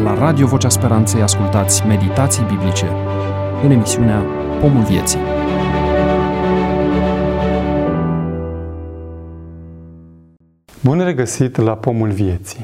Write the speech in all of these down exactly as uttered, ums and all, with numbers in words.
La Radio Vocea Speranței ascultați meditații biblice în emisiunea Pomul Vieții. Bun regăsit la Pomul Vieții!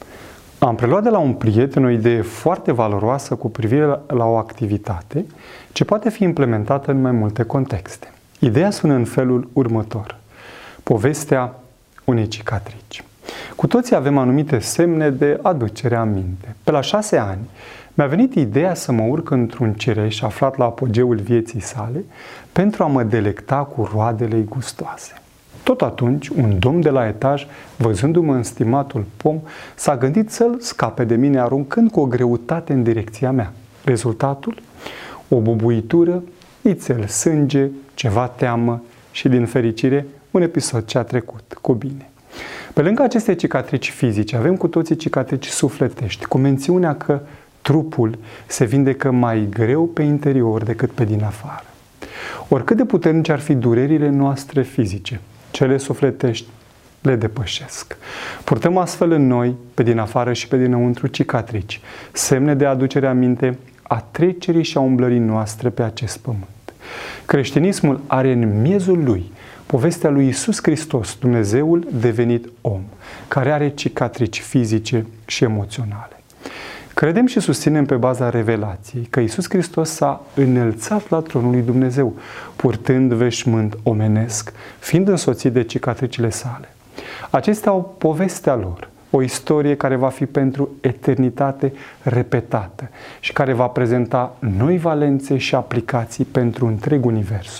Am preluat de la un prieten o idee foarte valoroasă cu privire la o activitate ce poate fi implementată în mai multe contexte. Ideea sună în felul următor. Povestea unei cicatrici. Cu toții avem anumite semne de aducere aminte. Pe la șase ani mi-a venit ideea să mă urc într-un cireș aflat la apogeul vieții sale pentru a mă delecta cu roadele gustoase. Tot atunci, un domn de la etaj, văzându-mă în stimatul pom, s-a gândit să-l scape de mine aruncând cu o greutate în direcția mea. Rezultatul? O bubuitură, ițel sânge, ceva teamă și, din fericire, un episod ce a trecut cu bine. Pe lângă aceste cicatrici fizice, avem cu toții cicatrici sufletești, cu mențiunea că trupul se vindecă mai greu pe interior decât pe din afară. Oricât de puternice ar fi durerile noastre fizice, cele sufletești le depășesc. Purtăm astfel în noi, pe din afară și pe dinăuntru, cicatrici, semne de aducere aminte a trecerii și a umblării noastre pe acest pământ. Creștinismul are în miezul lui povestea lui Iisus Hristos, Dumnezeul devenit om, care are cicatrici fizice și emoționale. Credem și susținem pe baza revelației că Iisus Hristos s-a înălțat la tronul lui Dumnezeu, purtând veșmânt omenesc, fiind însoțit de cicatricile sale. Acestea au povestea lor, o istorie care va fi pentru eternitate repetată și care va prezenta noi valențe și aplicații pentru întreg universul.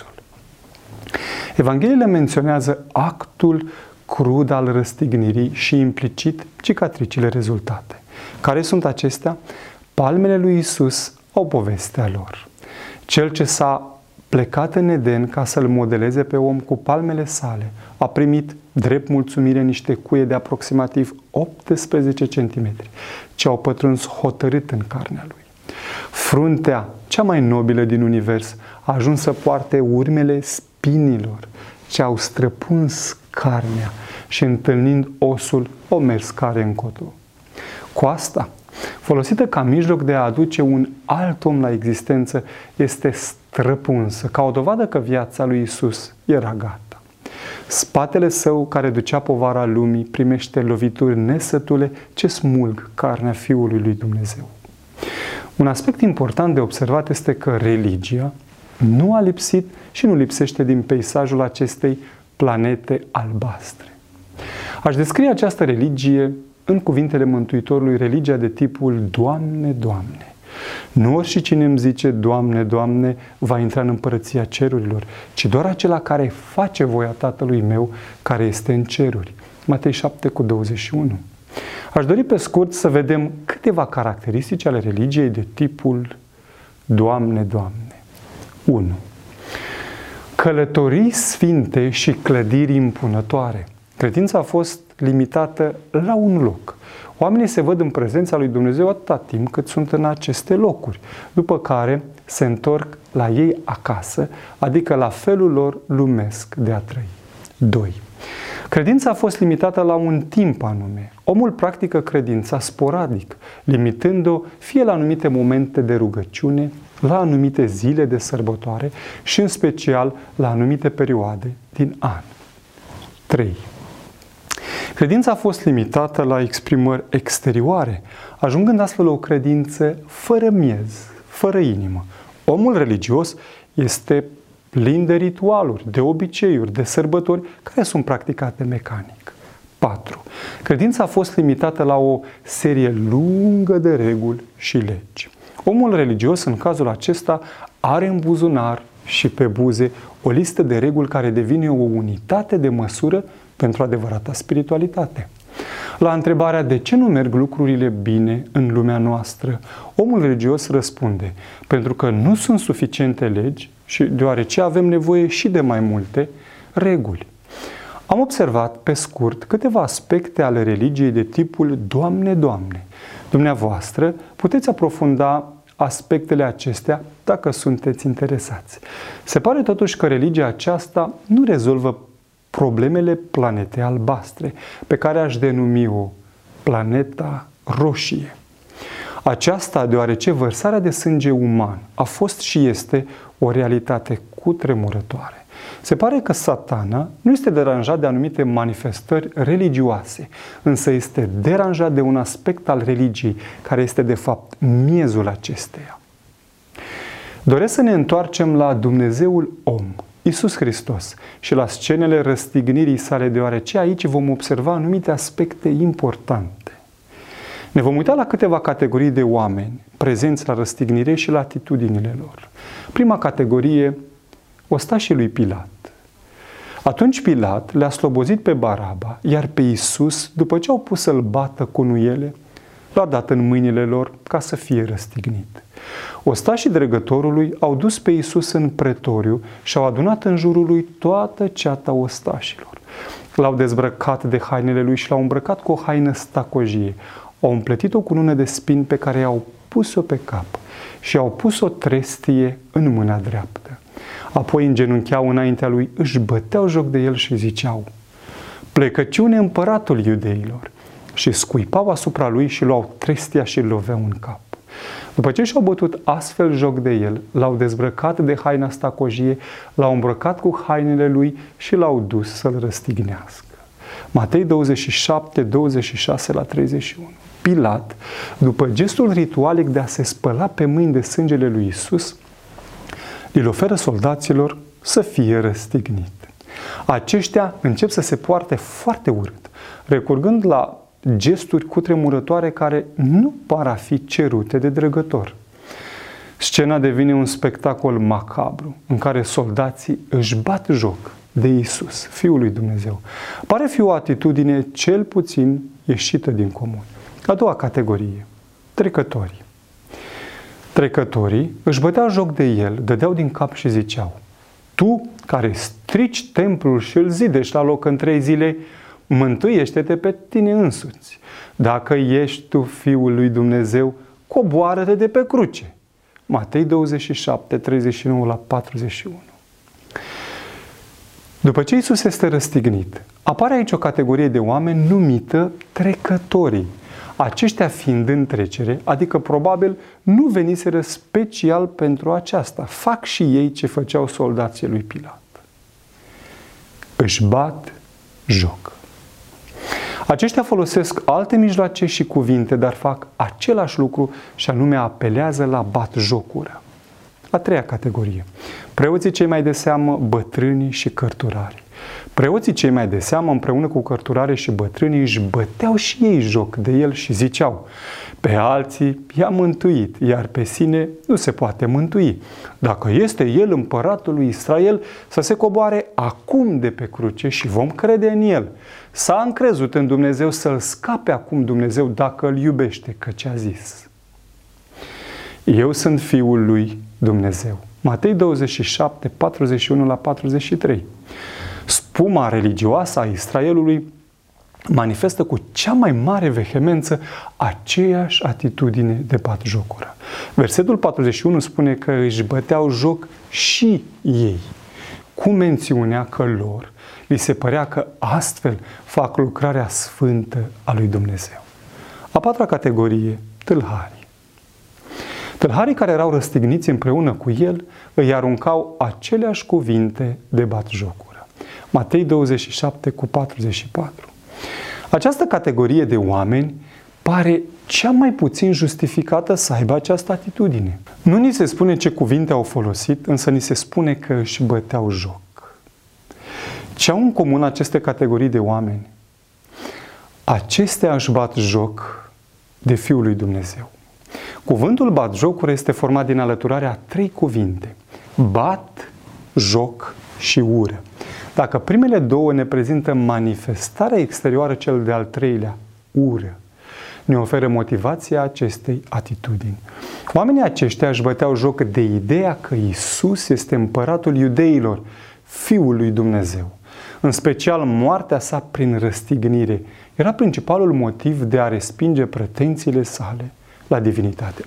Evangheliile menționează actul crud al răstignirii și implicit cicatricile rezultate. Care sunt acestea? Palmele lui Iisus au povestea lor. Cel ce s-a plecat în Eden ca să-l modeleze pe om cu palmele sale a primit drept mulțumire niște cuie de aproximativ optsprezece centimetri, ce au pătruns hotărât în carnea lui. Fruntea, cea mai nobilă din univers, a ajuns să poarte urmele spinilor ce au străpuns carnea și, întâlnind osul, au mers care încotro. Coasta, folosită ca mijloc de a aduce un alt om la existență, este străpunsă, ca o dovadă că viața lui Iisus era gata. Spatele său, care ducea povara lumii, primește lovituri nesătule ce smulg carnea Fiului lui Dumnezeu. Un aspect important de observat este că religia nu a lipsit și nu lipsește din peisajul acestei planete albastre. Aș descrie această religie în cuvintele Mântuitorului, religia de tipul Doamne, Doamne. Nu oricine îmi zice Doamne, Doamne va intra în împărăția cerurilor, ci doar acela care face voia Tatălui meu care este în ceruri. Matei șapte cu douăzeci și unu. Aș dori pe scurt să vedem câteva caracteristici ale religiei de tipul Doamne, Doamne. unu. Călătorii sfinte și clădiri impunătoare. Credința a fost limitată la un loc. Oamenii se văd în prezența lui Dumnezeu atâta timp cât sunt în aceste locuri, după care se întorc la ei acasă, adică la felul lor lumesc de a trăi. doi. Credința a fost limitată la un timp anume. Omul practică credința sporadic, limitând-o fie la anumite momente de rugăciune, la anumite zile de sărbătoare și în special la anumite perioade din an. trei. Credința a fost limitată la exprimări exterioare, ajungând astfel la o credință fără miez, fără inimă. Omul religios este plin de ritualuri, de obiceiuri, de sărbători care sunt practicate mecanic. patru. Credința a fost limitată la o serie lungă de reguli și legi. Omul religios, în cazul acesta, are în buzunar și pe buze o listă de reguli care devine o unitate de măsură pentru adevărata spiritualitate. La întrebarea de ce nu merg lucrurile bine în lumea noastră, omul religios răspunde: pentru că nu sunt suficiente legi și deoarece avem nevoie și de mai multe reguli. Am observat pe scurt câteva aspecte ale religiei de tipul Doamne, Doamne. Dumneavoastră puteți aprofunda aspectele acestea dacă sunteți interesați. Se pare totuși că religia aceasta nu rezolvă problemele planetei albastre, pe care aș denumi-o planeta roșie. Aceasta deoarece vărsarea de sânge uman a fost și este o realitate cutremurătoare. Se pare că Satana nu este deranjat de anumite manifestări religioase, însă este deranjat de un aspect al religiei, care este de fapt miezul acesteia. Doresc să ne întoarcem la Dumnezeul om, Iisus Hristos, și la scenele răstignirii sale, deoarece aici vom observa anumite aspecte importante. Ne vom uita la câteva categorii de oameni prezenți la răstignire și la atitudinile lor. Prima categorie, ostașii lui Pilat. Atunci Pilat le-a slobozit pe Baraba, iar pe Iisus, după ce au pus să-l bată cu nuiele, l-a dat în mâinile lor ca să fie răstignit. Ostașii dregătorului au dus pe Iisus în pretoriu și au adunat în jurul lui toată ceata ostașilor. L-au dezbrăcat de hainele lui și l-au îmbrăcat cu o haină stacojie. Au împletit-o cu nună de spini pe care i-au pus-o pe cap și au pus o trestie în mâna dreaptă. Apoi îngenuncheau înaintea lui, își băteau joc de el și ziceau: plecăciune împăratul iudeilor! Și scuipau asupra lui și luau trestia și îl loveau în cap. După ce și-au bătut astfel joc de el, l-au dezbrăcat de haina stacojie, l-au îmbrăcat cu hainele lui și l-au dus să-l răstignească. Matei douăzeci și șapte, douăzeci și șase la treizeci și unu. Pilat, după gestul ritualic de a se spăla pe mâini de sângele lui Iisus, îl oferă soldaților să fie răstignit. Aceștia încep să se poarte foarte urât, recurgând la gesturi cutremurătoare care nu par a fi cerute de dregător. Scena devine un spectacol macabru, în care soldații își bat joc de Iisus, Fiul lui Dumnezeu. Pare fi o atitudine cel puțin ieșită din comun. A doua categorie, trecătorii. Trecătorii își băteau joc de el, dădeau din cap și ziceau: tu care strici templul și îl zidești la loc în trei zile, mântuiește-te pe tine însuți. Dacă ești tu Fiul lui Dumnezeu, coboară-te de pe cruce. Matei douăzeci și șapte, treizeci și nouă la patruzeci și unu. După ce Iisus este răstignit, apare aici o categorie de oameni numită trecătorii. Aceștia fiind în trecere, adică probabil nu veniseră special pentru aceasta, fac și ei ce făceau soldații lui Pilat. Își bat joc. Aceștia folosesc alte mijloace și cuvinte, dar fac același lucru și anume apelează la batjocură. A treia categorie. Preoții cei mai de seamă, bătrânii și cărturarii. Preoții cei mai de seamă, împreună cu cărturare și bătrânii, își băteau și ei joc de el și ziceau: pe alții i-a mântuit, iar pe sine nu se poate mântui. Dacă este el împăratul lui Israel, să se coboare acum de pe cruce și vom crede în el. S-a încrezut în Dumnezeu să-l scape acum Dumnezeu dacă îl iubește, căci a zis: eu sunt Fiul lui Dumnezeu. Matei douăzeci și șapte, patruzeci și unu la patruzeci și trei. Spuma religioasă a Israelului manifestă cu cea mai mare vehemență aceeași atitudine de batjocură. Versetul patruzeci și unu spune că își băteau joc și ei, cu mențiunea că lor li se părea că astfel fac lucrarea sfântă a lui Dumnezeu. A patra categorie, tâlharii. Tâlharii care erau răstigniți împreună cu el îi aruncau aceleași cuvinte de batjocură. Matei douăzeci și șapte cu patruzeci și patru. Această categorie de oameni pare cea mai puțin justificată să aibă această atitudine. Nu ni se spune ce cuvinte au folosit, însă ni se spune că își băteau joc. Ce au în comun aceste categorii de oameni? Acestea își bat joc de Fiul lui Dumnezeu. Cuvântul batjocură este format din alăturarea a trei cuvinte: bat, joc și ură. Dacă primele două ne prezintă manifestarea exterioară, cel de-al treilea, ură, ne oferă motivația acestei atitudini. Oamenii aceștia își băteau joc de ideea că Iisus este împăratul iudeilor, Fiul lui Dumnezeu. În special, moartea sa prin răstignire era principalul motiv de a respinge pretențiile sale la divinitate.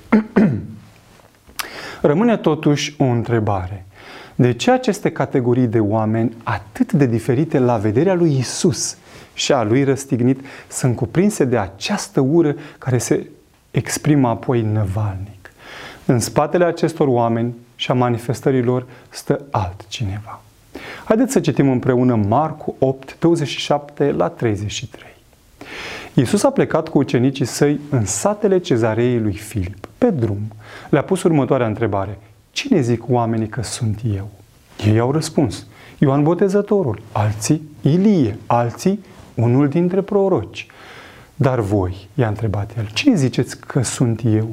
Rămâne totuși o întrebare. De ce aceste categorii de oameni atât de diferite la vederea lui Iisus și a lui răstignit sunt cuprinse de această ură care se exprimă apoi năvalnic. În spatele acestor oameni și a manifestărilor stă altcineva. Haideți să citim împreună Marcu opt, douăzeci și șapte la treizeci și trei. Iisus a plecat cu ucenicii săi în satele Cezareei lui Filip. Pe drum le-a pus următoarea întrebare: cine zic oamenii că sunt eu? Ei au răspuns: Ioan Botezătorul, alții Ilie, alții unul dintre proroci. Dar voi, i-a întrebat el, cine ziceți că sunt eu?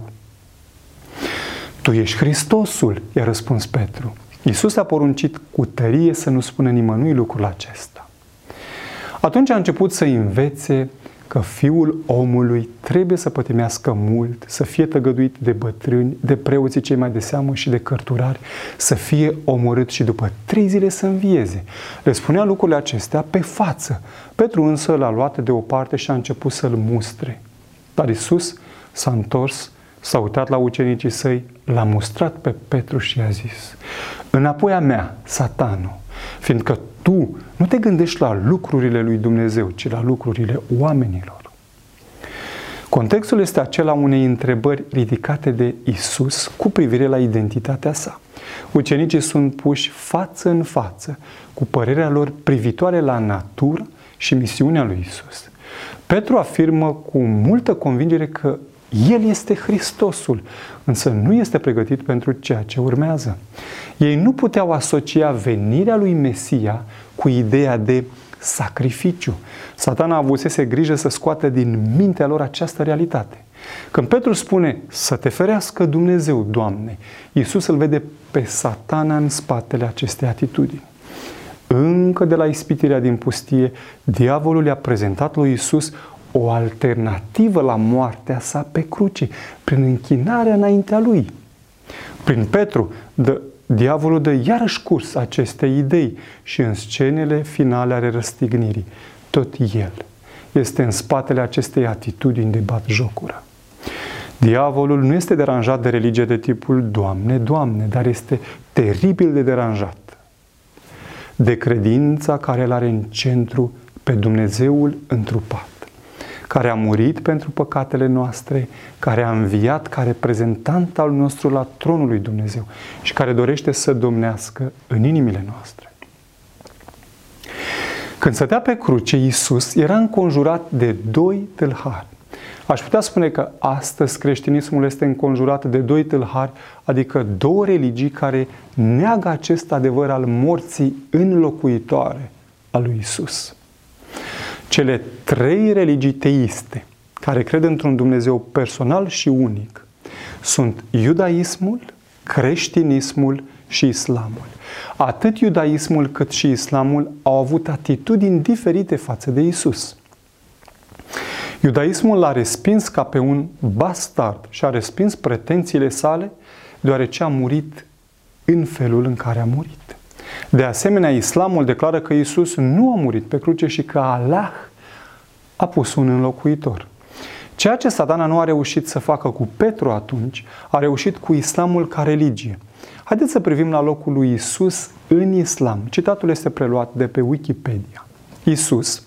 Tu ești Hristosul, i-a răspuns Petru. Iisus a poruncit cu tărie să nu spună nimănui lucrul acesta. Atunci a început să învețe că Fiul omului trebuie să pătimească mult, să fie tăgăduit de bătrâni, de preoții cei mai de seamă și de cărturari, să fie omorât și după trei zile să învieze. Le spunea lucrurile acestea pe față. Petru însă l-a luat deoparte și a început să-l mustre. Dar Iisus s-a întors, s-a uitat la ucenicii săi, l-a mustrat pe Petru și i-a zis: înapoi a mea, Satano, fiindcă tu nu te gândești la lucrurile lui Dumnezeu, ci la lucrurile oamenilor. Contextul este acela unei întrebări ridicate de Iisus cu privire la identitatea sa. Ucenicii sunt puși față în față cu părerea lor privitoare la natură și misiunea lui Iisus. Petru afirmă cu multă convingere că El este Hristosul, însă nu este pregătit pentru ceea ce urmează. Ei nu puteau asocia venirea lui Mesia cu ideea de sacrificiu. Satana avusese grijă să scoată din mintea lor această realitate. Când Petru spune: să te ferească Dumnezeu, Doamne, Iisus îl vede pe Satana în spatele acestei atitudini. Încă de la ispitirea din pustie, diavolul i-a prezentat lui Iisus o alternativă la moartea sa pe cruce, prin închinarea înaintea lui. Prin Petru, dă, diavolul dă iarăși curs acestei idei și în scenele finale ale răstignirii, tot el este în spatele acestei atitudini de batjocură. Diavolul nu este deranjat de religie de tipul Doamne, Doamne, dar este teribil de deranjat de credința care îl are în centru pe Dumnezeul întrupat, care a murit pentru păcatele noastre, care a înviat ca reprezentant al nostru la tronul lui Dumnezeu și care dorește să domnească în inimile noastre. Când stătea pe cruce, Iisus era înconjurat de doi tâlhari. Aș putea spune că astăzi creștinismul este înconjurat de doi tâlhari, adică două religii care neagă acest adevăr al morții înlocuitoare a lui Iisus. Cele trei religii teiste care cred într-un Dumnezeu personal și unic sunt iudaismul, creștinismul și islamul. Atât iudaismul cât și islamul au avut atitudini diferite față de Iisus. Iudaismul l-a respins ca pe un bastard și a respins pretențiile sale deoarece a murit în felul în care a murit. De asemenea, islamul declară că Iisus nu a murit pe cruce și că Allah a pus un înlocuitor. Ceea ce Satana nu a reușit să facă cu Petru atunci, a reușit cu islamul ca religie. Haideți să privim la locul lui Iisus în islam. Citatul este preluat de pe Wikipedia. Iisus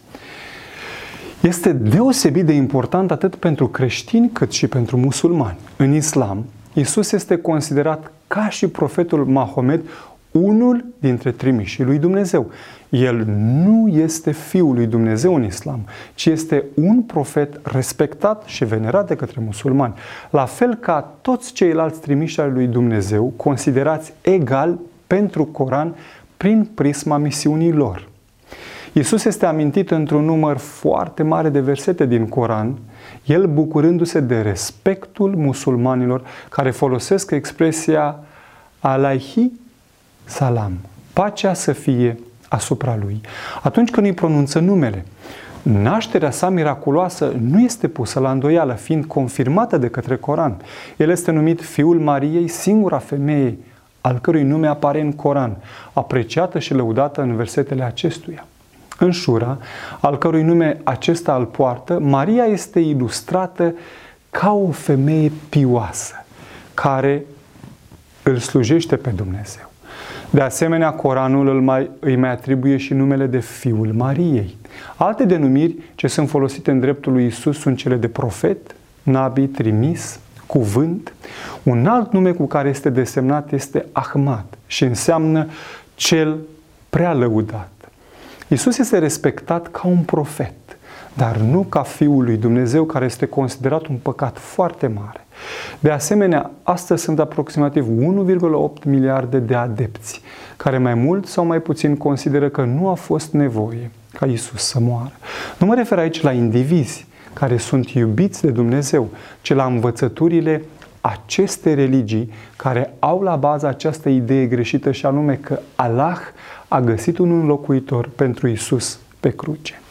este deosebit de important atât pentru creștini cât și pentru musulmani. În islam, Iisus este considerat ca și profetul Mahomed unul dintre trimișii lui Dumnezeu. El nu este Fiul lui Dumnezeu în islam, ci este un profet respectat și venerat de către musulmani. La fel ca toți ceilalți trimiși ai lui Dumnezeu, considerați egal pentru Coran prin prisma misiunii lor. Iisus este amintit într-un număr foarte mare de versete din Coran, el bucurându-se de respectul musulmanilor care folosesc expresia alaihi salam, pacea să fie asupra lui. Atunci când îi pronunță numele, nașterea sa miraculoasă nu este pusă la îndoială, fiind confirmată de către Coran. El este numit Fiul Mariei, singura femeie al cărui nume apare în Coran, apreciată și lăudată în versetele acestuia. În Șura, al cărui nume acesta îl poartă, Maria este ilustrată ca o femeie pioasă, care îl slujește pe Dumnezeu. De asemenea, Coranul îl mai, îi mai atribuie și numele de Fiul Mariei. Alte denumiri ce sunt folosite în dreptul lui Iisus sunt cele de profet, Nabi, trimis, cuvânt. Un alt nume cu care este desemnat este Ahmad și înseamnă cel prea lăudat. Iisus este respectat ca un profet, dar nu ca Fiul lui Dumnezeu, care este considerat un păcat foarte mare. De asemenea, astăzi sunt aproximativ unu virgulă opt miliarde de adepți, care mai mult sau mai puțin consideră că nu a fost nevoie ca Iisus să moară. Nu mă refer aici la indivizi care sunt iubiți de Dumnezeu, ci la învățăturile acestei religii care au la bază această idee greșită, și anume că Allah a găsit un înlocuitor pentru Iisus pe cruce.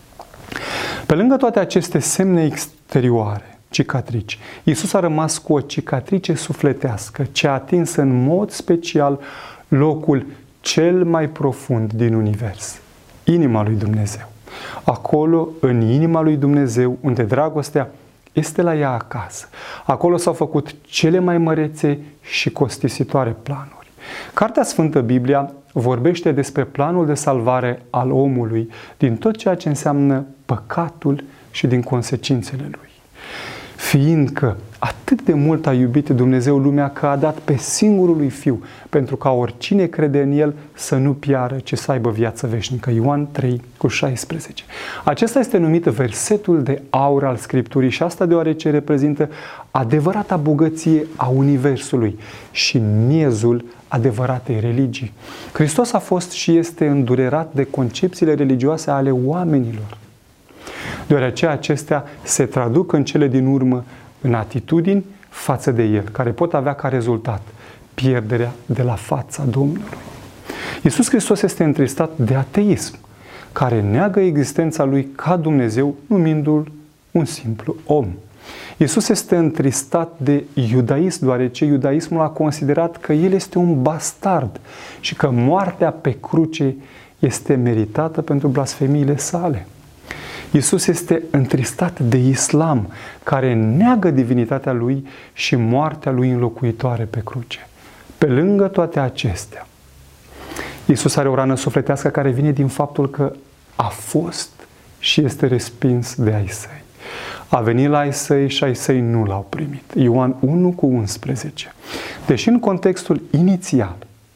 Pe lângă toate aceste semne exterioare, cicatrici, Iisus a rămas cu o cicatrice sufletească ce a atins în mod special locul cel mai profund din univers, inima lui Dumnezeu. Acolo, în inima lui Dumnezeu, unde dragostea este la ea acasă. Acolo s-au făcut cele mai mărețe și costisitoare planuri. Cartea Sfântă, Biblia, vorbește despre planul de salvare al omului din tot ceea ce înseamnă păcatul și din consecințele lui. Fiindcă atât de mult a iubit Dumnezeu lumea că a dat pe singurul lui Fiu, pentru ca oricine crede în El să nu piară, ci să aibă viață veșnică. Ioan trei cu șaisprezece. Acesta este numit versetul de aur al Scripturii și asta deoarece reprezintă adevărata bogăție a Universului și miezul adevăratei religii. Hristos a fost și este îndurerat de concepțiile religioase ale oamenilor, deoarece acestea se traduc în cele din urmă în atitudini față de El, care pot avea ca rezultat pierderea de la fața Domnului. Iisus Hristos este întristat de ateism, care neagă existența Lui ca Dumnezeu, numindu-L un simplu om. Iisus este întristat de iudaism, deoarece iudaismul a considerat că El este un bastard și că moartea pe cruce este meritată pentru blasfemiile sale. Iisus este întristat de islam, care neagă divinitatea Lui și moartea Lui înlocuitoare pe cruce. Pe lângă toate acestea, Iisus are o rană sufletească care vine din faptul că a fost și este respins de ai săi. A venit la ai săi și ai săi nu l-au primit. Ioan unu cu unsprezece. Deși în contextul inițial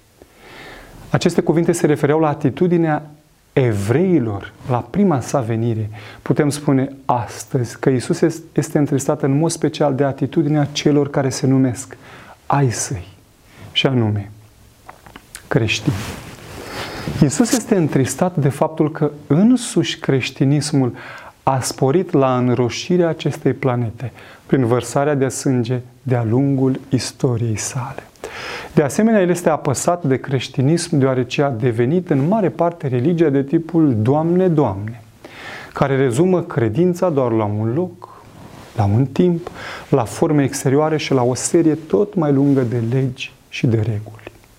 aceste cuvinte se refereau la atitudinea evreilor la prima sa venire, putem spune astăzi că Iisus este întristat în mod special de atitudinea celor care se numesc ai săi, și anume creștini. Iisus este întristat de faptul că însuși creștinismul a sporit la înroșirea acestei planete prin vărsarea de sânge de-a lungul istoriei sale. De asemenea, El este apăsat de creștinism deoarece a devenit în mare parte religia de tipul Doamne, Doamne, care rezumă credința doar la un loc, la un timp, la forme exterioare și la o serie tot mai lungă de legi și de reguli.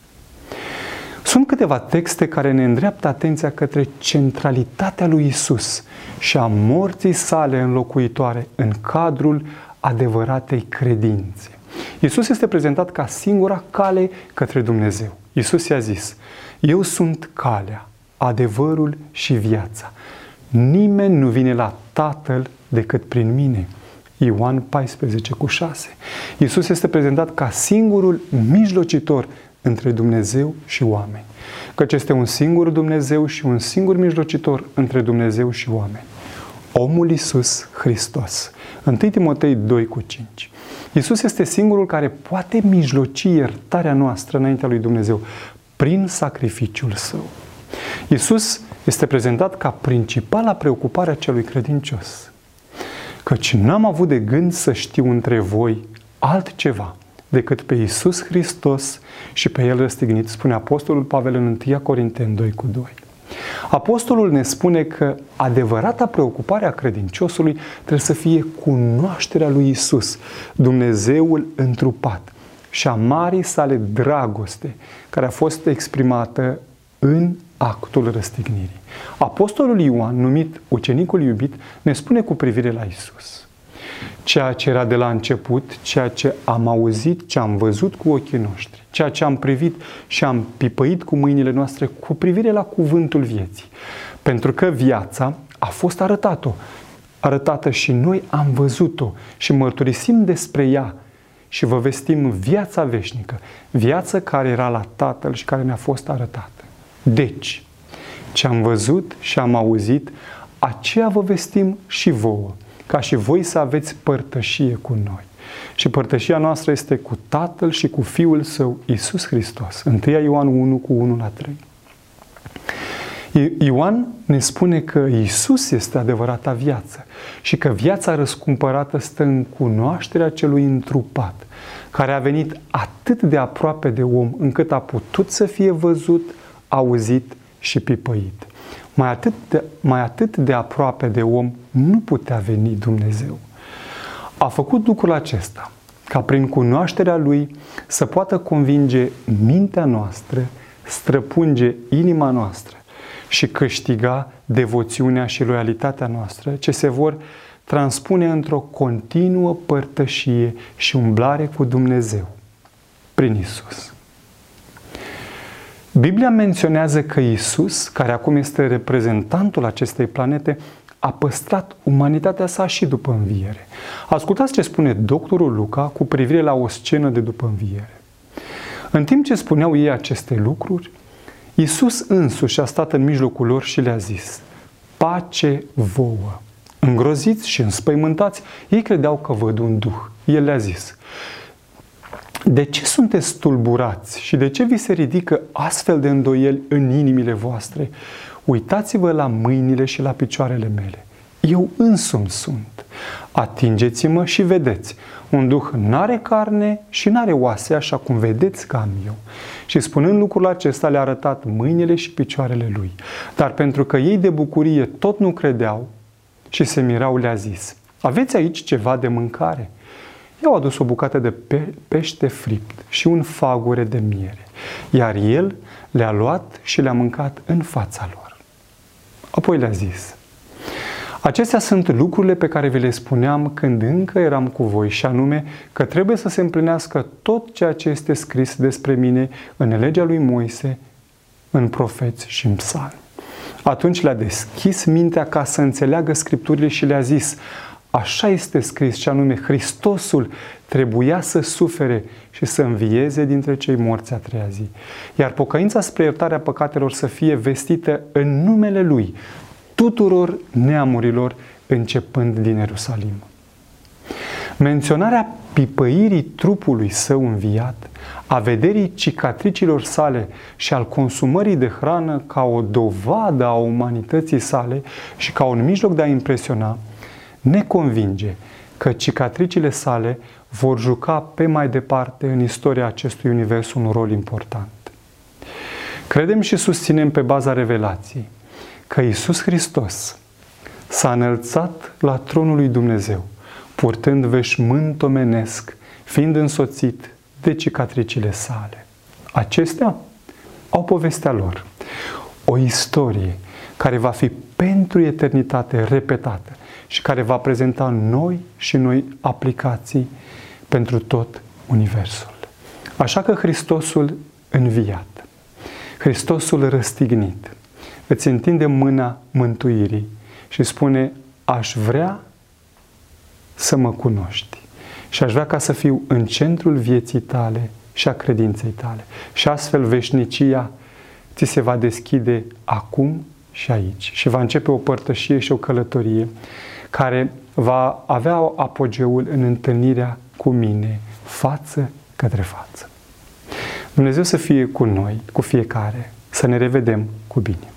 Sunt câteva texte care ne îndreaptă atenția către centralitatea lui Isus și a morții sale înlocuitoare în cadrul adevăratei credințe. Iisus este prezentat ca singura cale către Dumnezeu. Iisus i-a zis: eu sunt calea, adevărul și viața. Nimeni nu vine la Tatăl decât prin mine. Ioan paisprezece cu șase. Iisus este prezentat ca singurul mijlocitor între Dumnezeu și oameni, căci este un singur Dumnezeu și un singur mijlocitor între Dumnezeu și oameni. Omul Iisus Hristos. întâi Timotei doi cu cinci. Iisus este singurul care poate mijloci iertarea noastră înaintea lui Dumnezeu prin sacrificiul Său. Iisus este prezentat ca principala preocupare a celui credincios, căci n-am avut de gând să știu între voi altceva decât pe Iisus Hristos și pe El răstignit, spune Apostolul Pavel în întâi Corinteni doi cu doi. Apostolul ne spune că adevărata preocupare a credinciosului trebuie să fie cunoașterea lui Isus, Dumnezeul întrupat, și a marii sale dragoste, care a fost exprimată în actul răstignirii. Apostolul Ioan, numit ucenicul iubit, ne spune cu privire la Isus: ceea ce era de la început, ceea ce am auzit, ce am văzut cu ochii noștri, ceea ce am privit și am pipăit cu mâinile noastre cu privire la cuvântul vieții. Pentru că viața a fost arătat-o, arătată și noi am văzut-o și mărturisim despre ea și vă vestim viața veșnică, viața care era la Tatăl și care ne-a fost arătată. Deci, ce am văzut și am auzit, aceea vă vestim și vouă, ca și voi să aveți părtășie cu noi. Și părtășia noastră este cu Tatăl și cu Fiul Său, Iisus Hristos. întâi Ioan unu, cu unu la trei. Ioan ne spune că Iisus este adevărata viață și că viața răscumpărată stă în cunoașterea celui întrupat, care a venit atât de aproape de om încât a putut să fie văzut, auzit și pipăit. Mai atât de, mai atât de aproape de om nu putea veni Dumnezeu. A făcut lucrul acesta ca prin cunoașterea Lui să poată convinge mintea noastră, străpunge inima noastră și câștiga devoțiunea și loialitatea noastră, ce se vor transpune într-o continuă părtășie și umblare cu Dumnezeu prin Iisus. Biblia menționează că Iisus, care acum este reprezentantul acestei planete, a păstrat umanitatea sa și după înviere. Ascultați ce spune doctorul Luca cu privire la o scenă de după înviere. În timp ce spuneau ei aceste lucruri, Iisus însuși a stat în mijlocul lor și le-a zis: pace vouă! Îngroziți și înspăimântați, ei credeau că văd un duh. El le-a zis: de ce sunteți tulburați și de ce vi se ridică astfel de îndoieli în inimile voastre? Uitați-vă la mâinile și la picioarele mele. Eu însumi sunt. Atingeți-mă și vedeți. Un duh n-are carne și n-are oase, așa cum vedeți că am eu. Și spunând lucrul acesta, le-a arătat mâinile și picioarele lui. Dar pentru că ei de bucurie tot nu credeau și se mirau, le-a zis: aveți aici ceva de mâncare? I-au adus o bucată de pe- pește fript și un fagure de miere, iar el le-a luat și le-a mâncat în fața lor. Apoi le-a zis: acestea sunt lucrurile pe care vi le spuneam când încă eram cu voi, și anume că trebuie să se împlinească tot ceea ce este scris despre mine în legea lui Moise, în profeți și în psalmi. Atunci le-a deschis mintea ca să înțeleagă Scripturile și le-a zis: așa este scris, și anume Hristosul trebuia să sufere și să învieze dintre cei morți a treia zi, iar pocăința spre iertarea păcatelor să fie vestită în numele Lui tuturor neamurilor, începând din Ierusalim. Menționarea pipăirii trupului său înviat, a vederii cicatricilor sale și al consumării de hrană ca o dovadă a umanității sale și ca un mijloc de a impresiona, ne convinge că cicatricile sale vor juca pe mai departe în istoria acestui univers un rol important. Credem și susținem pe baza revelației că Iisus Hristos s-a înălțat la tronul lui Dumnezeu, purtând veșmânt omenesc, fiind însoțit de cicatricile sale. Acestea au povestea lor, o istorie care va fi pentru eternitate repetată și care va prezenta noi și noi aplicații pentru tot universul. Așa că Hristosul înviat, Hristosul răstignit, îți întinde mâna mântuirii și spune: aș vrea să mă cunoști și aș vrea ca să fiu în centrul vieții tale și a credinței tale. Și astfel veșnicia ți se va deschide acum și aici și va începe o părtășie și o călătorie care va avea apogeul în întâlnirea cu mine, față către față. Dumnezeu să fie cu noi, cu fiecare, să ne revedem cu bine.